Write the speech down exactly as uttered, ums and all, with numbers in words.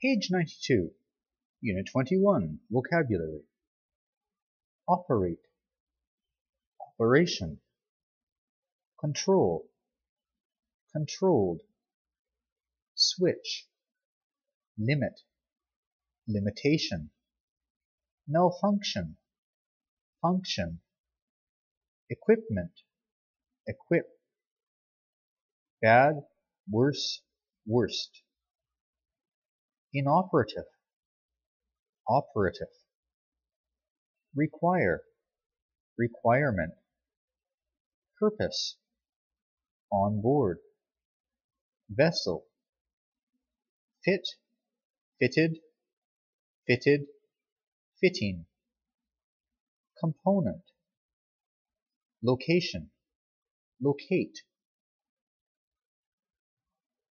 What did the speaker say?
Page ninety-two, Unit twenty-one, Vocabulary. Operate, operation. Control, controlled. Switch, limit, limitation. Malfunction, function. Equipment, equip. Bad, worse, worst. Inoperative, operative. Require, requirement. Purpose, on board. Vessel, fit, fitted, fitted, fitting. Component, location, locate.